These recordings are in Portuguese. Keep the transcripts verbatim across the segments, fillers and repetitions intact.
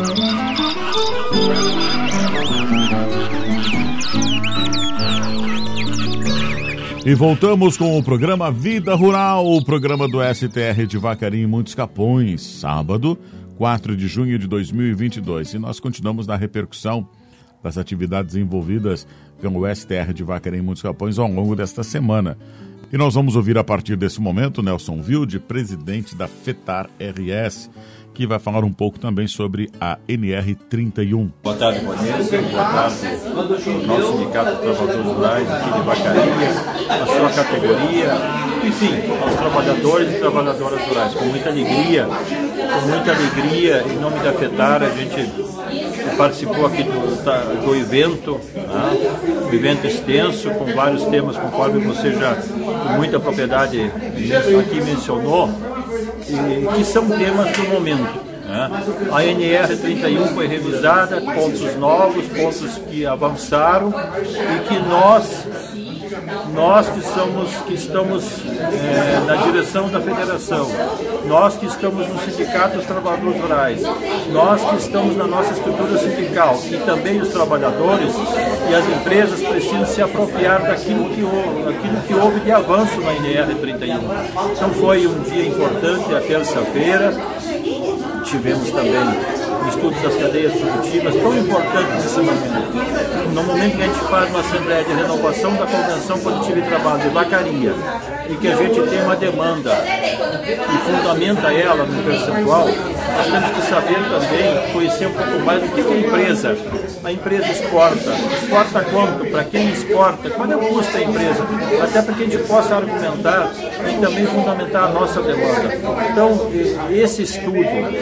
E voltamos com o programa Vida Rural, o programa do S T R de Vacaria em Muitos Capões, sábado, quatro de junho de dois mil e vinte e dois. E nós continuamos na repercussão das atividades envolvidas com o S T R de Vacaria em Muitos Capões ao longo desta semana. E nós vamos ouvir a partir desse momento Nelson Wilde, presidente da FETAR R S, que vai falar um pouco também sobre a N R trinta e um. Boa tarde, Vanessa. Boa tarde ao nosso Sindicato dos Trabalhadores Rurais aqui de Vacaria, a sua categoria, enfim, aos trabalhadores e trabalhadoras rurais. Com muita alegria, com muita alegria, em nome da FETAR, a gente participou aqui do, do evento, né? Um evento extenso, com vários temas, conforme você já, com muita propriedade aqui mencionou, e que são temas do momento. Né? A N R trinta e um foi revisada, pontos novos, pontos que avançaram e que nós, nós que, somos, que estamos é, na direção da federação, nós que estamos no Sindicato dos Trabalhadores Rurais, nós que estamos na nossa estrutura sindical e também os trabalhadores e as empresas precisam se apropriar daquilo que houve, daquilo que houve de avanço na N R trinta e um. Então foi um dia importante, a terça-feira. Tivemos também o estudo das cadeias produtivas, tão importante nesse momento. No momento que a gente faz uma assembleia de renovação da Convenção Coletiva de Trabalho de Vacaria e que a gente tem uma demanda e fundamenta ela no percentual, nós temos que saber também, conhecer um pouco mais do que é a empresa. A empresa exporta. Exporta quanto? Para quem exporta? Qual é o custo da empresa? Até para que a gente possa argumentar e também fundamentar a nossa demanda. Então, esse estudo,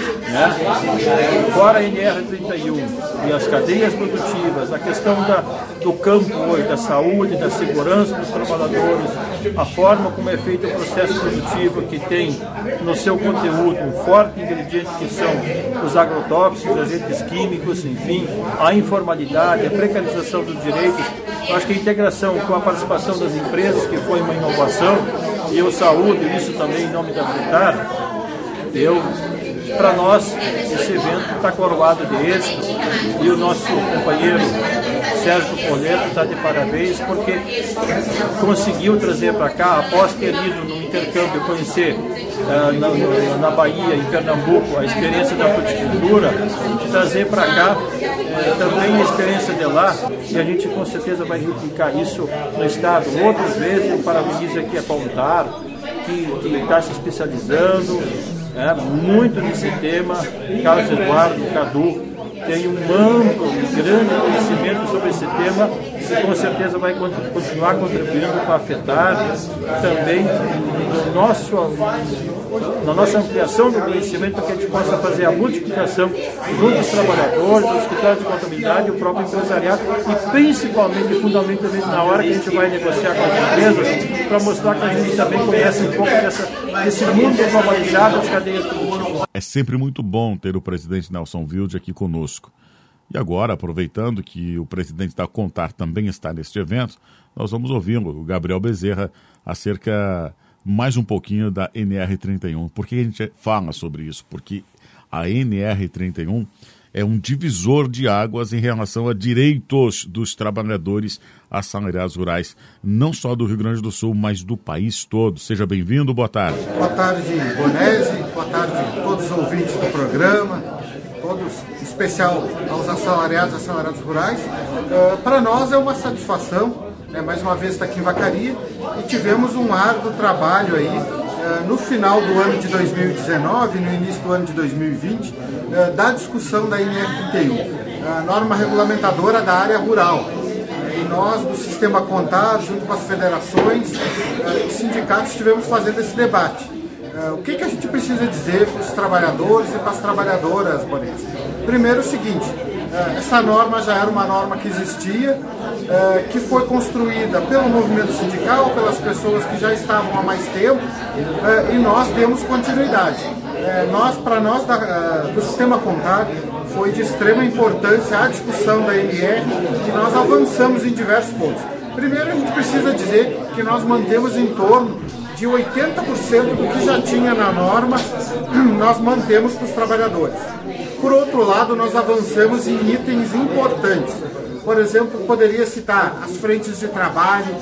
né, fora a N R trinta e um e as cadeias produtivas, a questão da, do campo hoje, da saúde, da segurança dos trabalhadores, a forma como é feito o processo produtivo, que tem no seu conteúdo um forte ingrediente que são os agrotóxicos, os agentes químicos, enfim, a informalidade, a precarização dos direitos. Eu acho que a integração com a participação das empresas, que foi uma inovação, e eu saúdo isso também em nome da FETAR, eu, para nós, esse evento está coroado de êxito e o nosso companheiro Sérgio Poleto está de parabéns porque conseguiu trazer para cá, após ter ido no intercâmbio conhecer uh, na, na Bahia, em Pernambuco, a experiência da fruticultura, trazer para cá uh, também a experiência de lá, e a gente com certeza vai replicar isso no estado. Outras vezes eu parabenizo aqui a Pautar, que está se especializando é, muito nesse tema. Carlos Eduardo, Cadu, tem um amplo e grande conhecimento sobre esse tema e com certeza vai continuar contribuindo para afetar também no nosso, na nossa ampliação do conhecimento, para que a gente possa fazer a multiplicação junto aos trabalhadores, aos escritórios de contabilidade e o próprio empresariado, e principalmente, fundamentalmente, na hora que a gente vai negociar com as empresas, para mostrar que a gente também conhece um pouco dessa, desse mundo globalizado das cadeias produtivas. É sempre muito bom ter o presidente Nelson Wilde aqui conosco. E agora, aproveitando que o presidente da Contar também está neste evento, nós vamos ouvi-lo, o Gabriel Bezerra, acerca mais um pouquinho da N R trinta e um. Por que a gente fala sobre isso? Porque a N R trinta e um é um divisor de águas em relação a direitos dos trabalhadores assalariados rurais, não só do Rio Grande do Sul, mas do país todo. Seja bem-vindo, boa tarde. Boa tarde, Bonese, boa tarde a todos os ouvintes do programa, todos, em especial aos assalariados e assalariados rurais. Uh, Para nós é uma satisfação, né, mais uma vez estar aqui em Vacaria, e tivemos um árduo trabalho aí, uh, no final do ano de dois mil e dezenove, no início do ano de dois mil e vinte, uh, da discussão da N R trinta e um, a norma regulamentadora da área rural. E nós, do Sistema Contar, junto com as federações uh, e sindicatos, estivemos fazendo esse debate. Uh, o que, que a gente precisa dizer para os trabalhadores e para as trabalhadoras, Bonese? Primeiro, o seguinte, uh, essa norma já era uma norma que existia, uh, que foi construída pelo movimento sindical, pelas pessoas que já estavam há mais tempo, uh, e nós demos continuidade. Uh, nós, para nós, da, uh, do Sistema Contar, foi de extrema importância a discussão da N R e nós avançamos em diversos pontos. Primeiro, a gente precisa dizer que nós mantemos em torno de oitenta por cento do que já tinha na norma, nós mantemos para os trabalhadores. Por outro lado, nós avançamos em itens importantes. Por exemplo, poderia citar as frentes de trabalho,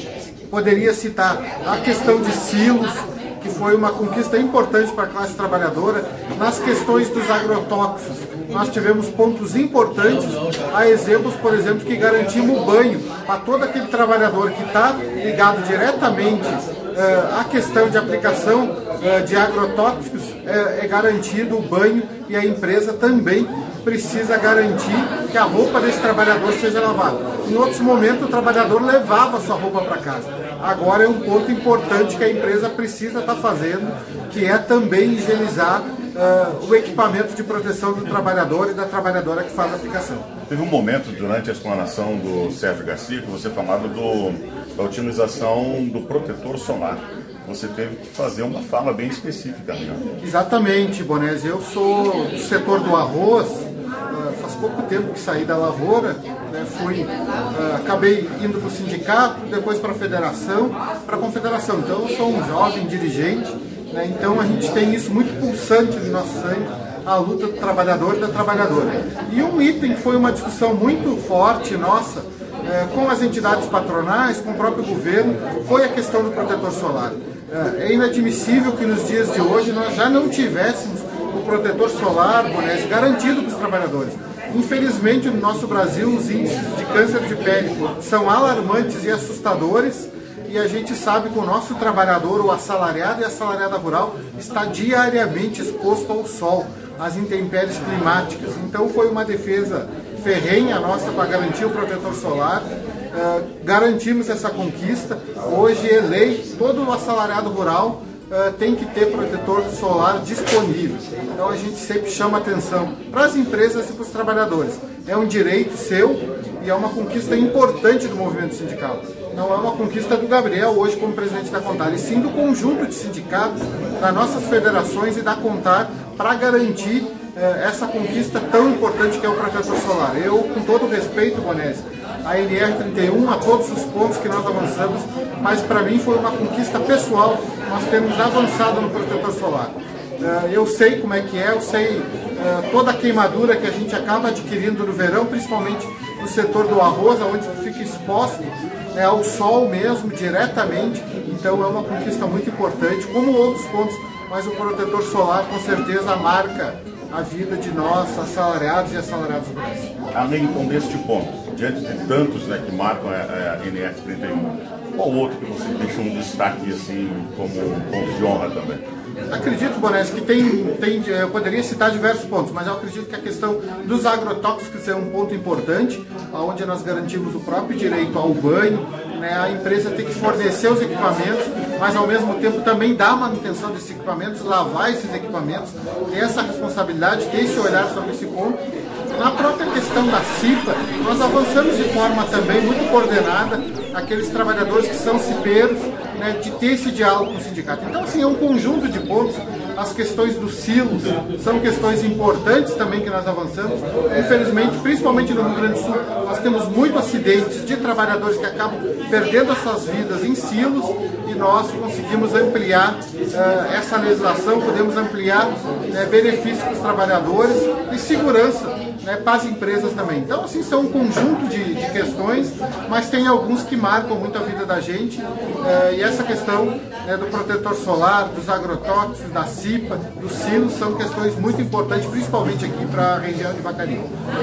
poderia citar a questão de silos, que foi uma conquista importante para a classe trabalhadora. Nas questões dos agrotóxicos, nós tivemos pontos importantes, há exemplos, por exemplo, que garantimos o banho para todo aquele trabalhador que está ligado diretamente uh, à questão de aplicação uh, de agrotóxicos, uh, é garantido o banho, e a empresa também precisa garantir que a roupa desse trabalhador seja lavada. Em outros momentos, o trabalhador levava a sua roupa para casa. Agora é um ponto importante que a empresa precisa estar fazendo, que é também higienizar uh, o equipamento de proteção do trabalhador e da trabalhadora que faz a aplicação. Teve um momento durante a explanação do Sérgio Garcia que você falava do, da utilização do protetor solar. Você teve que fazer uma fala bem específica, né? Exatamente, Bonese. Eu sou do setor do arroz, uh, faz pouco tempo que saí da lavoura, né? Fui, uh, acabei indo para o sindicato, depois para a federação, para a confederação. Então eu sou um jovem dirigente, né? Então a gente tem isso muito pulsante no nosso sangue, a luta do trabalhador e da trabalhadora. E um item que foi uma discussão muito forte nossa, é, com as entidades patronais, com o próprio governo, foi a questão do protetor solar. É inadmissível que nos dias de hoje nós já não tivéssemos o protetor solar, Bonese, garantido para os trabalhadores. Infelizmente, no nosso Brasil, os índices de câncer de pele são alarmantes e assustadores, e a gente sabe que o nosso trabalhador, o assalariado e a assalariada rural, está diariamente exposto ao sol, às intempéries climáticas. Então foi uma defesa ferrenha nossa para garantir o protetor solar. Uh, garantimos essa conquista. Hoje é lei, todo o assalariado rural uh, tem que ter protetor solar disponível. Então a gente sempre chama atenção para as empresas e para os trabalhadores. É um direito seu e é uma conquista importante do movimento sindical. Não é uma conquista do Gabriel hoje como presidente da Contar, e sim do conjunto de sindicatos, das nossas federações e da Contar, para garantir eh, essa conquista tão importante que é o protetor solar. Eu, com todo o respeito, Bonese, a N R trinta e um, a todos os pontos que nós avançamos, mas para mim foi uma conquista pessoal, nós temos avançado no protetor solar. Uh, eu sei como é que é, eu sei uh, toda a queimadura que a gente acaba adquirindo no verão, principalmente no setor do arroz, onde fica exposto, né, ao sol mesmo, diretamente. Então é uma conquista muito importante, como outros pontos, mas o protetor solar com certeza marca a vida de nós, assalariados e assalariados rurais. Além então deste ponto, diante de tantos, né, que marcam a, a N R trinta e um, qual outro que você deixou um destaque assim, como um ponto de honra também? Acredito, Bonese, que tem, tem, eu poderia citar diversos pontos, mas eu acredito que a questão dos agrotóxicos é um ponto importante, onde nós garantimos o próprio direito ao banho, né? A empresa tem que fornecer os equipamentos, mas ao mesmo tempo também dar manutenção desses equipamentos, lavar esses equipamentos, ter essa responsabilidade, ter esse olhar sobre esse ponto. Na própria questão da CIPA, nós avançamos de forma também muito coordenada, aqueles trabalhadores que são cipeiros, né, de ter esse diálogo com o sindicato. Então, assim, é um conjunto de pontos. As questões dos silos são questões importantes também que nós avançamos. Infelizmente, principalmente no Rio Grande do Sul, nós temos muitos acidentes de trabalhadores que acabam perdendo as suas vidas em silos, e nós conseguimos ampliar uh, essa legislação, podemos ampliar uh, benefícios para os trabalhadores e segurança, né, para as empresas também. Então, assim, são um conjunto de, de questões, mas tem alguns que marcam muito a vida da gente, uh, e essa questão, né, do protetor solar, dos agrotóxicos, da CIPA, dos silos, são questões muito importantes, principalmente aqui para a região de Vacaria.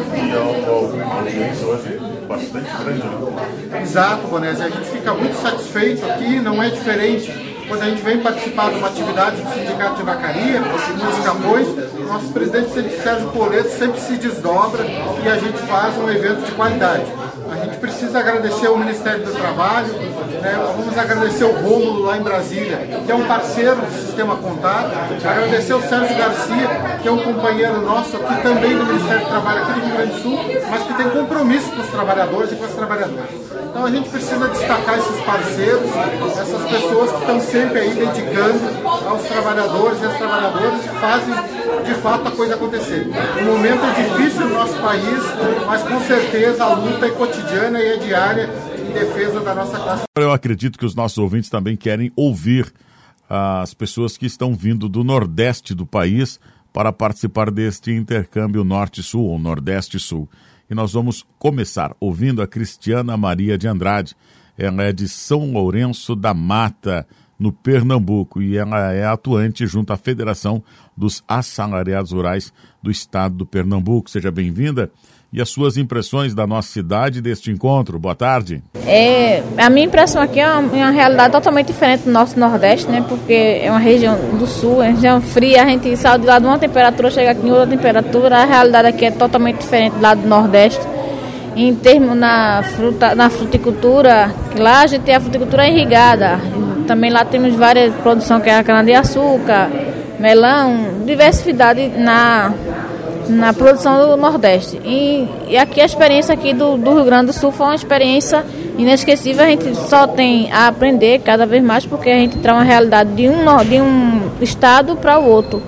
Então, a audiência hoje é bastante grande, né? Exato, Bonese, a gente fica muito satisfeito aqui, não é diferente quando a gente vem participar de uma atividade do Sindicato de Vacaria, nos Capões. Nosso presidente Sérgio Poleto sempre se desdobra e a gente faz um evento de qualidade. A gente precisa agradecer ao Ministério do Trabalho, né? Vamos agradecer o Rômulo lá em Brasília, que é um parceiro do Sistema Contar, agradecer o Sérgio Garcia, que é um companheiro nosso aqui também do Ministério do Trabalho aqui do Rio Grande do Sul, mas que tem compromisso com os trabalhadores e com as trabalhadoras. Então a gente precisa destacar esses parceiros, essas pessoas que estão sempre aí dedicando aos trabalhadores e às trabalhadoras e fazem de fato a coisa acontecer. O momento é difícil no nosso país, mas com certeza a luta é cotidiana e é diária em defesa da nossa classe. Eu acredito que os nossos ouvintes também querem ouvir as pessoas que estão vindo do Nordeste do país para participar deste intercâmbio Norte-Sul ou Nordeste-Sul. E nós vamos começar ouvindo a Cristiana Maria de Andrade. Ela é de São Lourenço da Mata, no Pernambuco, e ela é atuante junto à Federação dos Assalariados Rurais do Estado do Pernambuco. Seja bem-vinda. E as suas impressões da nossa cidade deste encontro. Boa tarde. É, a minha impressão aqui é uma, uma realidade totalmente diferente do nosso Nordeste, né? Porque é uma região do Sul, é uma região fria, a gente sai de lá de uma temperatura, chega aqui em outra temperatura. A realidade aqui é totalmente diferente do lado do Nordeste. Em termos na, fruta, na fruticultura, lá a gente tem a fruticultura irrigada. Também lá temos várias produções, que é a cana-de-açúcar, melão, diversidade na... na produção do Nordeste. E, e aqui a experiência aqui do, do Rio Grande do Sul foi uma experiência inesquecível. A gente só tem a aprender cada vez mais, porque a gente traz uma realidade de um, de um estado para o outro.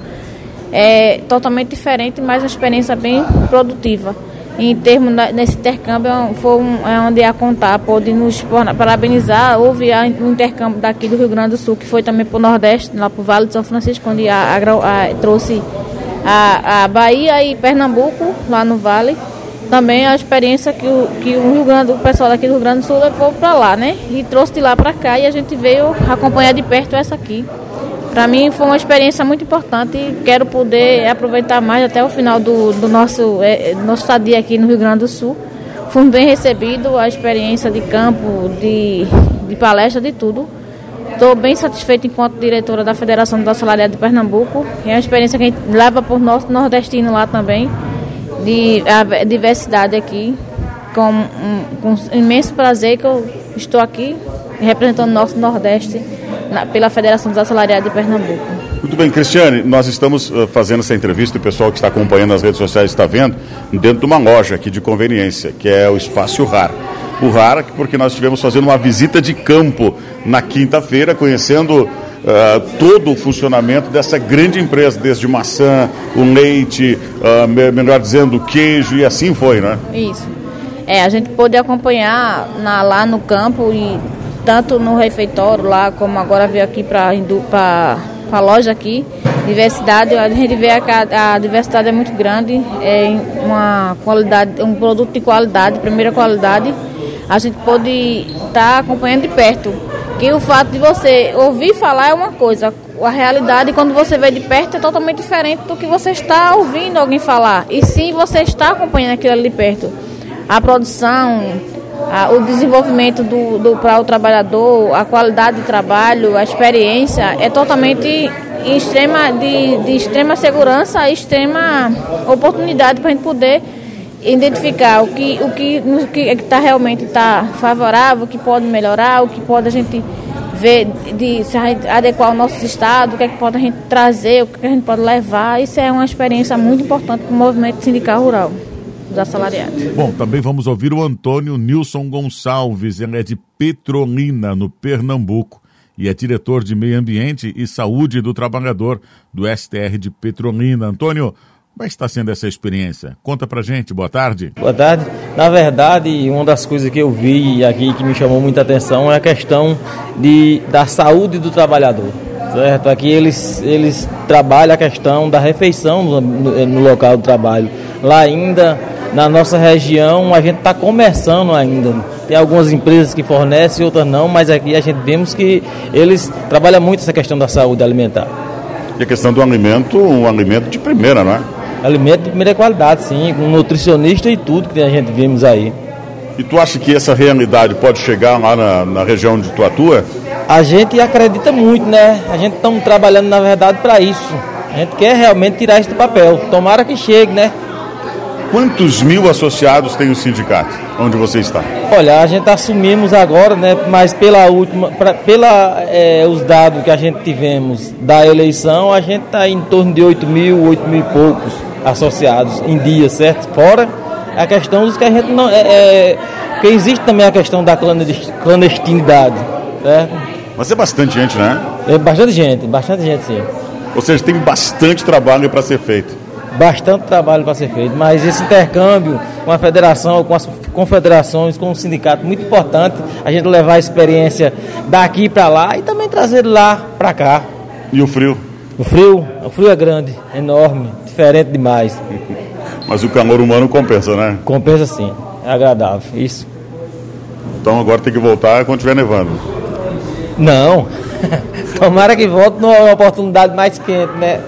É totalmente diferente, mas uma experiência bem produtiva. Em termos da, desse intercâmbio, foi um, é onde a contar pode nos parabenizar. Houve um intercâmbio daqui do Rio Grande do Sul, que foi também para o Nordeste, lá para o Vale de São Francisco, onde a, a, a, trouxe A, a Bahia e Pernambuco, lá no Vale. Também a experiência que o, que o, Rio Grande, o pessoal daqui do Rio Grande do Sul levou para lá, né? E trouxe de lá para cá, e a gente veio acompanhar de perto essa aqui. Para mim foi uma experiência muito importante e quero poder aproveitar mais até o final do, do nosso, é, nosso estadia aqui no Rio Grande do Sul. Fomos bem recebidos, a experiência de campo, de, de palestra, de tudo. Estou bem satisfeita enquanto diretora da Federação dos Assalariados de Pernambuco. É uma experiência que a gente leva para o nosso nordestino lá também, de a diversidade aqui, com, um, com imenso prazer que eu estou aqui representando o nosso Nordeste na, pela Federação dos Assalariados de Pernambuco. Muito bem, Cristiane, nós estamos uh, fazendo essa entrevista, o pessoal que está acompanhando nas redes sociais está vendo, dentro de uma loja aqui de conveniência, que é o Espaço R A R. O R A R, porque nós estivemos fazendo uma visita de campo na quinta-feira, conhecendo uh, todo o funcionamento dessa grande empresa, desde maçã, o leite, uh, melhor dizendo, o queijo, e assim foi, né? Isso. É, a gente pôde acompanhar na, lá no campo, e tanto no refeitório lá, como agora veio aqui para a loja aqui, diversidade, a gente vê que a, a diversidade é muito grande, é uma qualidade, um produto de qualidade, primeira qualidade. A gente pode estar tá acompanhando de perto, que o fato de você ouvir falar é uma coisa, a realidade quando você vê de perto é totalmente diferente do que você está ouvindo alguém falar, e sim você está acompanhando aquilo ali de perto. A produção, a, o desenvolvimento do, do, para o trabalhador, a qualidade de trabalho, a experiência é totalmente em extrema, de, de extrema segurança e extrema oportunidade para a gente poder identificar o que o que o que está realmente está favorável, o que pode melhorar, o que pode a gente ver de se adequar ao nosso estado, o que é que pode a gente trazer, o que a gente pode levar. Isso é uma experiência muito importante para o movimento sindical rural dos assalariados. Bom, também vamos ouvir o Antônio Nilson Gonçalves. Ele é de Petrolina, no Pernambuco, e é diretor de Meio Ambiente e Saúde do Trabalhador do S T R de Petrolina. Antônio, como é que está sendo essa experiência? Conta pra gente, boa tarde. Boa tarde. Na verdade, uma das coisas que eu vi aqui que me chamou muita atenção é a questão de, da saúde do trabalhador, certo? Aqui eles, eles trabalham a questão da refeição no, no, no local do trabalho. Lá ainda, na nossa região, a gente está começando ainda. Tem algumas empresas que fornecem, outras não, mas aqui a gente vemos que eles trabalham muito essa questão da saúde alimentar. E a questão do alimento, um alimento de primeira, não é? Alimento de primeira qualidade, sim, com nutricionista e tudo que a gente vemos aí. E tu acha que essa realidade pode chegar lá na, na região onde tu atua? A gente acredita muito, né? A gente está trabalhando, na verdade, para isso. A gente quer realmente tirar isso do papel. Tomara que chegue, né? Quantos mil associados tem o sindicato, onde você está? Olha, a gente assumimos agora, né? Mas pela última, pra, pela é, os dados que a gente tivemos da eleição, a gente está em torno de oito mil, oito mil e poucos associados em dia, certo? Fora a questão dos que a gente não... É, é, que existe também a questão da clandestinidade, certo? Mas é bastante gente, né? É bastante gente, bastante gente, sim. Ou seja, tem bastante trabalho para ser feito. bastante trabalho para ser feito, mas esse intercâmbio com a federação, com as confederações, com o sindicato, muito importante a gente levar a experiência daqui para lá e também trazer de lá para cá. E o frio? O frio, o frio é grande, enorme, diferente demais. Mas o calor humano compensa, né? Compensa sim, é agradável, isso. Então agora tem que voltar quando estiver nevando. Não, tomara que volte numa oportunidade mais quente, né?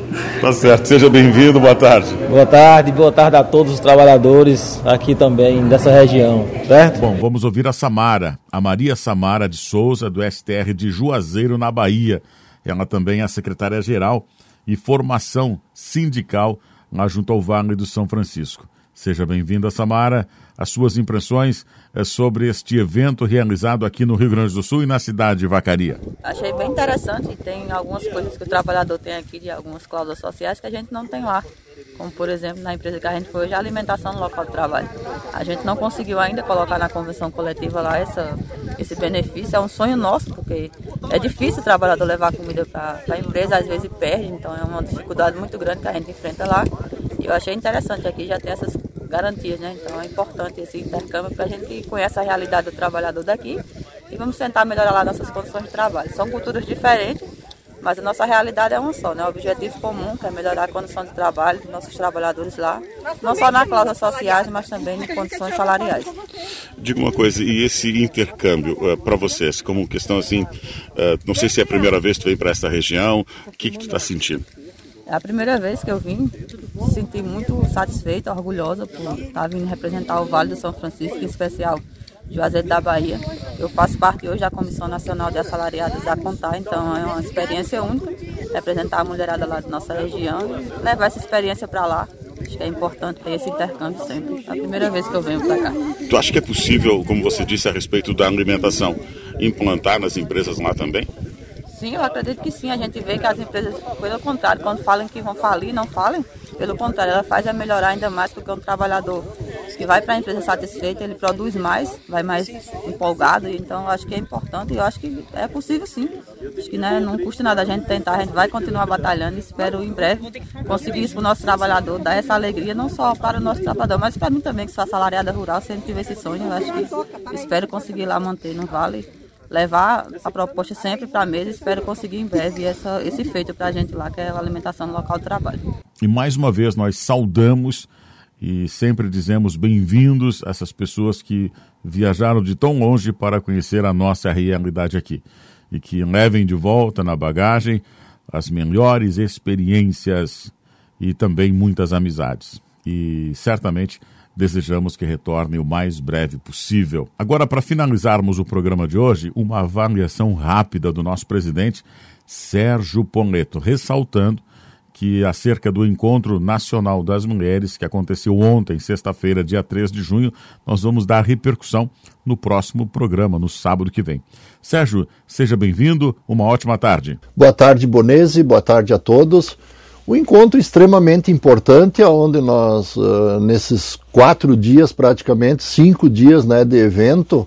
Tá certo, seja bem-vindo, boa tarde. Boa tarde, boa tarde a todos os trabalhadores aqui também dessa região, certo? Bom, vamos ouvir a Samara, a Maria Samara de Souza, do S T R de Juazeiro, na Bahia. Ela também é secretária-geral e formação sindical lá junto ao Vale do São Francisco. Seja bem-vinda, Samara. As suas impressões é sobre este evento realizado aqui no Rio Grande do Sul e na cidade de Vacaria. Achei bem interessante. Tem algumas coisas que o trabalhador tem aqui, de algumas cláusulas sociais, que a gente não tem lá. Como, por exemplo, na empresa que a gente foi hoje, a alimentação no local de trabalho. A gente não conseguiu ainda colocar na convenção coletiva lá essa, esse benefício. É um sonho nosso, porque é difícil o trabalhador levar comida para a empresa, às vezes perde, então é uma dificuldade muito grande que a gente enfrenta lá. E eu achei interessante aqui já ter essas garantias, né? Então é importante esse intercâmbio para a gente conhecer a realidade do trabalhador daqui e vamos tentar melhorar lá nossas condições de trabalho. São culturas diferentes, mas a nossa realidade é uma só, né? O objetivo comum, que é melhorar a condição de trabalho dos nossos trabalhadores lá, não só nas cláusulas sociais, mas também em condições salariais. Diga uma coisa, e esse intercâmbio, uh, para vocês, como questão assim, uh, não sei se é a primeira vez que tu vem para essa região, o que que tu está sentindo? É a primeira vez que eu vim, me senti muito satisfeita, orgulhosa por estar vindo representar o Vale do São Francisco, em especial Juazeiro da Bahia. Eu faço parte hoje da Comissão Nacional de Assalariados da CONTAR, então é uma experiência única, representar a mulherada lá da nossa região, levar essa experiência para lá. Acho que é importante ter esse intercâmbio sempre. É a primeira vez que eu venho para cá. Tu acha que é possível, como você disse a respeito da alimentação, implantar nas empresas lá também? Sim, eu acredito que sim. A gente vê que as empresas, pelo contrário, quando falam que vão falir, não falem. Pelo contrário, ela faz a melhorar ainda mais, porque um trabalhador que vai para a empresa satisfeito, ele produz mais, vai mais empolgado. Então, eu acho que é importante e eu acho que é possível sim. Acho que né, não custa nada a gente tentar, a gente vai continuar batalhando e espero em breve conseguir isso para o nosso trabalhador, dar essa alegria não só para o nosso trabalhador, mas para mim também, que sou assalariada rural, sempre tive esse sonho. Eu acho que espero conseguir lá manter no Vale, levar a proposta sempre para a mesa e espero conseguir em breve essa, esse feito para a gente lá, que é a alimentação no local de trabalho. E mais uma vez nós saudamos e sempre dizemos bem-vindos a essas pessoas que viajaram de tão longe para conhecer a nossa realidade aqui e que levem de volta na bagagem as melhores experiências e também muitas amizades. E certamente desejamos que retorne o mais breve possível. Agora, para finalizarmos o programa de hoje, uma avaliação rápida do nosso presidente, Sérgio Poleto, ressaltando que acerca do Encontro Nacional das Mulheres, que aconteceu ontem, sexta-feira, dia três de junho, nós vamos dar repercussão no próximo programa, no sábado que vem. Sérgio, seja bem-vindo, uma ótima tarde. Boa tarde, Bonese, boa tarde a todos. Um encontro extremamente importante, onde nós, uh, nesses quatro dias, praticamente, cinco dias né, de evento,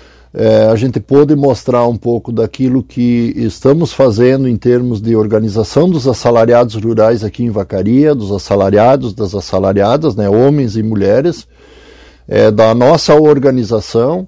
eh, a gente pôde mostrar um pouco daquilo que estamos fazendo em termos de organização dos assalariados rurais aqui em Vacaria, dos assalariados, das assalariadas, né, homens e mulheres, eh, da nossa organização,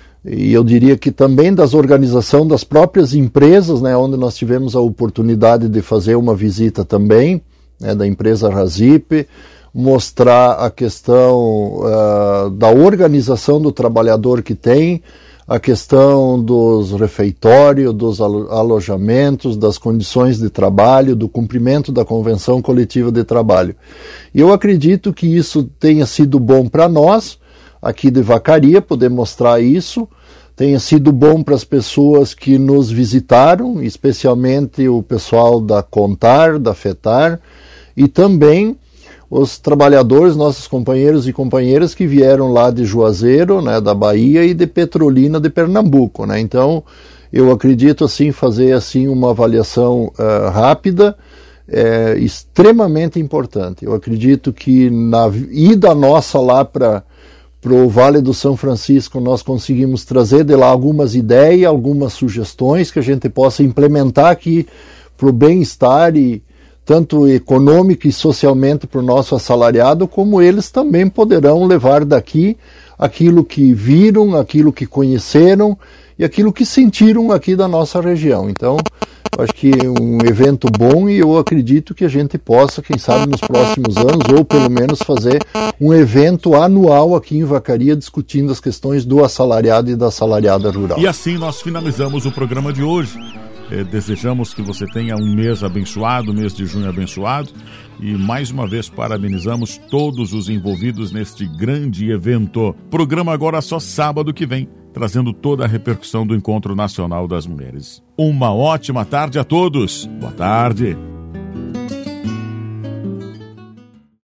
e eu diria que também das organizações das próprias empresas, né, onde nós tivemos a oportunidade de fazer uma visita também, né, da empresa Razip, mostrar a questão uh, da organização do trabalhador que tem, a questão dos refeitórios, dos alojamentos, das condições de trabalho, do cumprimento da Convenção Coletiva de Trabalho. E eu acredito que isso tenha sido bom para nós, aqui de Vacaria, poder mostrar isso, tenha sido bom para as pessoas que nos visitaram, especialmente o pessoal da CONTAR, da FETAR, e também os trabalhadores, nossos companheiros e companheiras que vieram lá de Juazeiro, né, da Bahia, e de Petrolina, de Pernambuco, né? Então, eu acredito assim fazer assim uma avaliação uh, rápida, é extremamente importante. Eu acredito que na ida nossa lá para para o Vale do São Francisco, nós conseguimos trazer de lá algumas ideias, algumas sugestões que a gente possa implementar aqui para o bem-estar e tanto econômica e socialmente para o nosso assalariado, como eles também poderão levar daqui aquilo que viram, aquilo que conheceram e aquilo que sentiram aqui da nossa região. Então, acho que é um evento bom e eu acredito que a gente possa, quem sabe nos próximos anos, ou pelo menos fazer um evento anual aqui em Vacaria discutindo as questões do assalariado e da assalariada rural. E assim nós finalizamos o programa de hoje. É, desejamos que você tenha um mês abençoado, mês de junho abençoado, e mais uma vez parabenizamos todos os envolvidos neste grande evento. Programa agora só sábado que vem, trazendo toda a repercussão do Encontro Nacional das Mulheres. Uma ótima tarde a todos. Boa tarde.